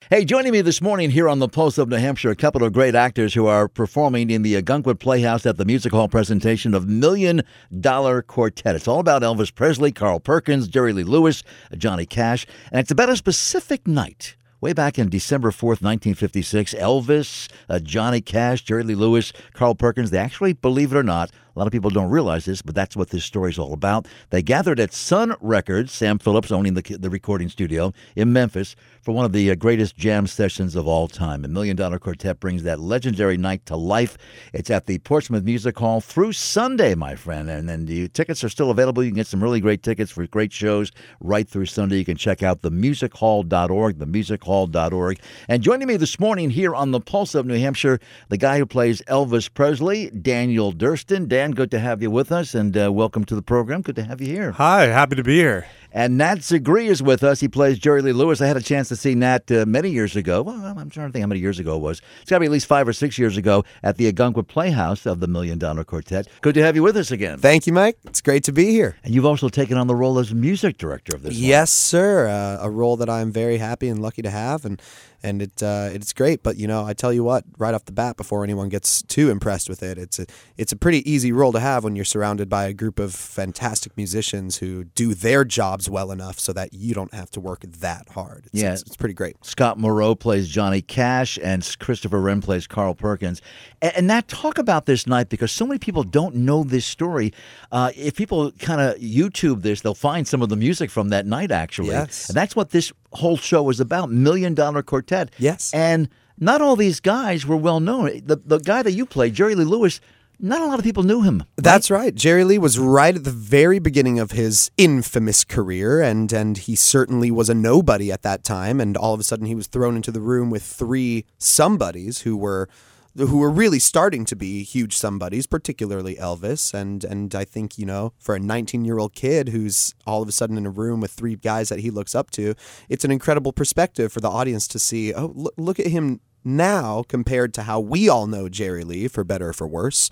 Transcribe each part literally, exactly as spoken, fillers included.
Hey, joining me this morning here on the Pulse of New Hampshire, a couple of great actors who are performing in the Ogunquit Playhouse at the Music Hall presentation of Million Dollar Quartet. It's all about Elvis Presley, Carl Perkins, Jerry Lee Lewis, Johnny Cash, and it's about a specific night. Way back in December fourth, nineteen fifty-six, Elvis, uh, Johnny Cash, Jerry Lee Lewis, Carl Perkins, they actually, believe it or not, a lot of people don't realize this, but that's what this story is all about. They gathered at Sun Records, Sam Phillips owning the, the recording studio in Memphis, for one of the uh, greatest jam sessions of all time. A Million Dollar Quartet brings that legendary night to life. It's at the Portsmouth Music Hall through Sunday, my friend. And then the tickets are still available. You can get some really great tickets for great shows right through Sunday. You can check out the music hall dot org, the music hall dot org. And joining me this morning here on the Pulse of New Hampshire, the guy who plays Elvis Presley, Daniel Durston. Dan, good to have you with us, and uh, welcome to the program. Good to have you here. Hi, happy to be here. And Nat Zagri is with us. He plays Jerry Lee Lewis. I had a chance to see Nat uh, many years ago. Well, I'm trying to think how many years ago it was. It's got to be at least five or six years ago at the Ogunquit Playhouse of the Million Dollar Quartet. Good to have you with us again. Thank you, Mike. It's great to be here. And you've also taken on the role as music director of this. Yes, sir. Uh, a role that I'm very happy and lucky to have, and and it uh, it's great. But you know, I tell you what, right off the bat, before anyone gets too impressed with it, it's a it's a pretty easy role to have when you're surrounded by a group of fantastic musicians who do their jobs well enough so that you don't have to work that hard. It's, yeah, it's, it's pretty great. Scott Moreau plays Johnny Cash, and Christopher Wren plays Carl Perkins. And, and Nat, talk about this night, because so many people don't know this story. Uh, if people kind of YouTube this, they'll find some of the music from that night, actually. Yes. And that's what this whole show is about, Million Dollar Quartet. Yes. And not all these guys were well known. The, the guy that you played, Jerry Lee Lewis, not a lot of people knew him. Right? That's right. Jerry Lee was right at the very beginning of his infamous career, and, and he certainly was a nobody at that time. And all of a sudden, he was thrown into the room with three somebodies who were who were really starting to be huge somebodies, particularly Elvis. And and I think, you know, for a nineteen-year-old kid who's all of a sudden in a room with three guys that he looks up to, it's an incredible perspective for the audience to see, oh, look, look at him now compared to how we all know Jerry Lee, for better or for worse.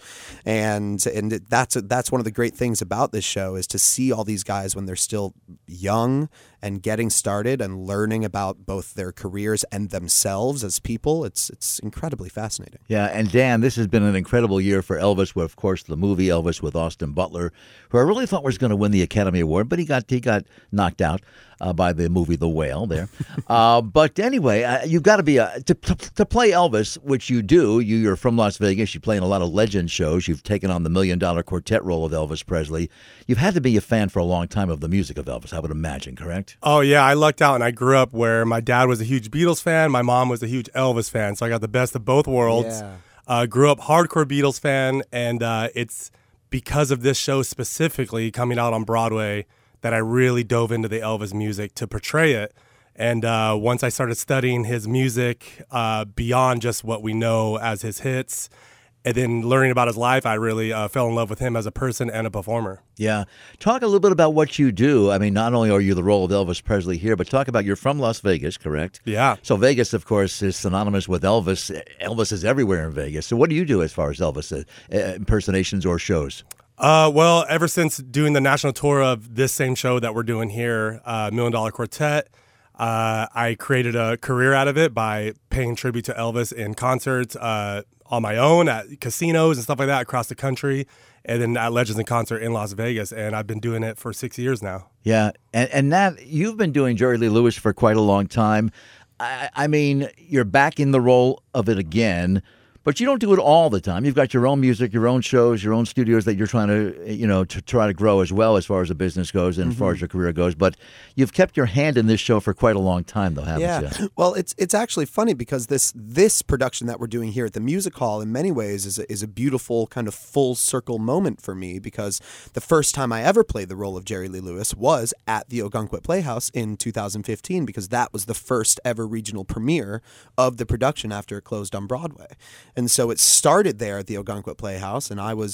And and that's that's one of the great things about this show, is to see all these guys when they're still young and getting started and learning about both their careers and themselves as people. It's it's incredibly fascinating. Yeah, and Dan, this has been an incredible year for Elvis, with, of course, the movie Elvis with Austin Butler, who I really thought was going to win the Academy Award, but he got he got knocked out uh, by the movie The Whale there. uh, but anyway, uh, you've got to be a, to, to to play Elvis, which you do. You, you're from Las Vegas. You play in a lot of legend shows. You've taken on the Million Dollar Quartet role of Elvis Presley. You've had to be a fan for a long time of the music of Elvis, I would imagine, correct? Oh, yeah. I lucked out, and I grew up where my dad was a huge Beatles fan. My mom was a huge Elvis fan, so I got the best of both worlds. Yeah. Uh, grew up hardcore Beatles fan, and uh, it's because of this show specifically coming out on Broadway that I really dove into the Elvis music to portray it. And uh, once I started studying his music uh, beyond just what we know as his hits, and then learning about his life, I really uh, fell in love with him as a person and a performer. Yeah. Talk a little bit about what you do. I mean, not only are you the role of Elvis Presley here, but talk about, you're from Las Vegas, correct? Yeah. So Vegas, of course, is synonymous with Elvis. Elvis is everywhere in Vegas. So what do you do as far as Elvis uh, impersonations or shows? Uh, well, ever since doing the national tour of this same show that we're doing here, uh, Million Dollar Quartet, uh, I created a career out of it by paying tribute to Elvis in concerts, uh, on my own at casinos and stuff like that across the country, and then at Legends in Concert in Las Vegas. And I've been doing it for six years now. Yeah. And, and Nat, you've been doing Jerry Lee Lewis for quite a long time. I, I mean, you're back in the role of it again, but you don't do it all the time. You've got your own music, your own shows, your own studios that you're trying to, you know, to try to grow as well, as far as the business goes and mm-hmm. as far as your career goes. But you've kept your hand in this show for quite a long time, though, haven't yeah. you? Well, it's it's actually funny, because this this production that we're doing here at the Music Hall, in many ways, is a, is a beautiful kind of full circle moment for me, because the first time I ever played the role of Jerry Lee Lewis was at the Ogunquit Playhouse in two thousand fifteen, because that was the first ever regional premiere of the production after it closed on Broadway. And so it started there at the Ogunquit Playhouse, and I was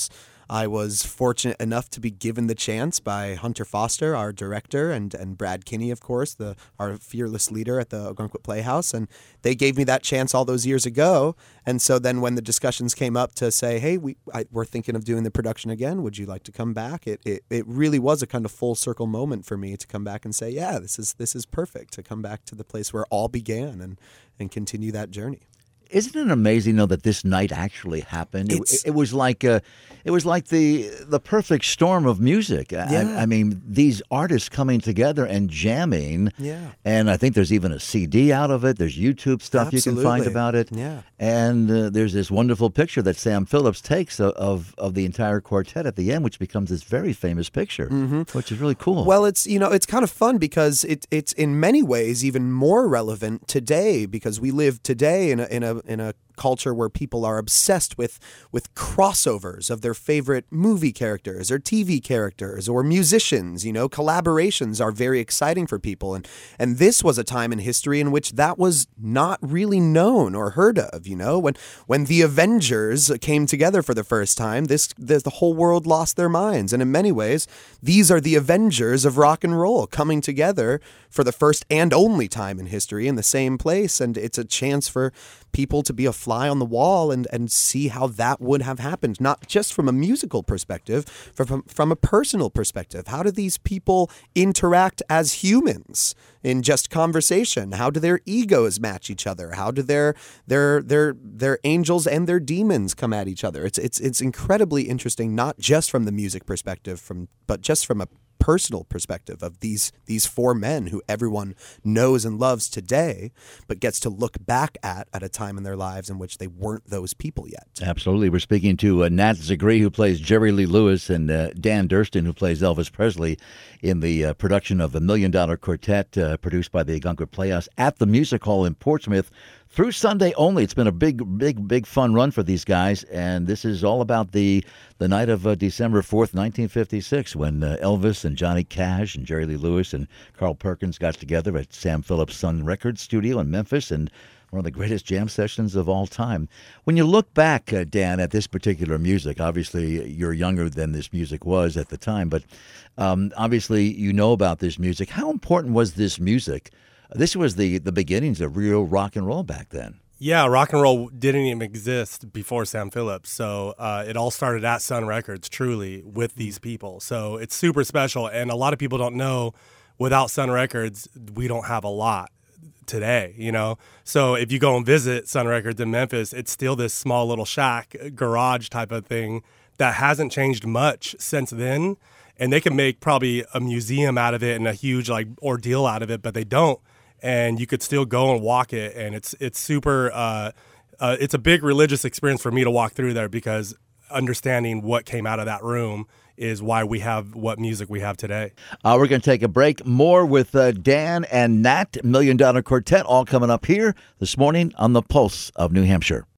I was fortunate enough to be given the chance by Hunter Foster, our director, and, and Brad Kinney, of course, the our fearless leader at the Ogunquit Playhouse. And they gave me that chance all those years ago. And so then when the discussions came up to say, hey, we, I, we're thinking of doing the production again, would you like to come back? It, it it really was a kind of full circle moment for me to come back and say, yeah, this is this is perfect, to come back to the place where it all began and, and continue that journey. Isn't it amazing, though, that this night actually happened? It, it was like uh, it was like the the perfect storm of music. Yeah. I, I mean, these artists coming together and jamming. Yeah. And I think there's even a C D out of it. There's YouTube stuff Absolutely. you can find about it. Yeah. And uh, there's this wonderful picture that Sam Phillips takes of, of, of the entire quartet at the end, which becomes this very famous picture, mm-hmm. which is really cool. Well, it's you know it's kind of fun because it it's in many ways even more relevant today, because we live today in a in a in a culture where people are obsessed with with crossovers of their favorite movie characters or T V characters or musicians. You know, collaborations are very exciting for people, and and this was a time in history in which that was not really known or heard of. You know, when when the Avengers came together for the first time, this, this the whole world lost their minds, and in many ways, these are the Avengers of rock and roll coming together for the first and only time in history in the same place, and it's a chance for people to be a fly on the wall and, and see how that would have happened, not just from a musical perspective, but from, from a personal perspective. How do these people interact as humans in just conversation? How do their egos match each other? How do their their their their angels and their demons come at each other? It's it's it's incredibly interesting, not just from the music perspective, from but just from a personal perspective of these these four men who everyone knows and loves today, but gets to look back at at a time in their lives in which they weren't those people yet. Absolutely. We're speaking to uh, Nat Zagri, who plays Jerry Lee Lewis, and uh, Dan Durston, who plays Elvis Presley in the uh, production of the Million Dollar Quartet, uh, produced by the Ogunquit Playhouse at the Music Hall in Portsmouth. Through Sunday only. It's been a big, big, big fun run for these guys, and this is all about the the night of uh, December fourth, nineteen fifty-six, when uh, Elvis and Johnny Cash and Jerry Lee Lewis and Carl Perkins got together at Sam Phillips Sun Records Studio in Memphis, and one of the greatest jam sessions of all time. When you look back, uh, Dan, at this particular music, obviously you're younger than this music was at the time, but um, obviously you know about this music. How important was this music? This was the, the beginnings of real rock and roll back then. Yeah, rock and roll didn't even exist before Sam Phillips. So uh, it all started at Sun Records, truly, with these people. So it's super special. And a lot of people don't know, without Sun Records, we don't have a lot today, you know? So if you go and visit Sun Records in Memphis, it's still this small little shack, garage type of thing that hasn't changed much since then. And they can make probably a museum out of it and a huge like ordeal out of it, but they don't. And you could still go and walk it, and it's it's super. Uh, uh, it's a big religious experience for me to walk through there, because understanding what came out of that room is why we have what music we have today. Uh, we're going to take a break. More with uh, Dan and Nat, Million Dollar Quartet, all coming up here this morning on the Pulse of New Hampshire.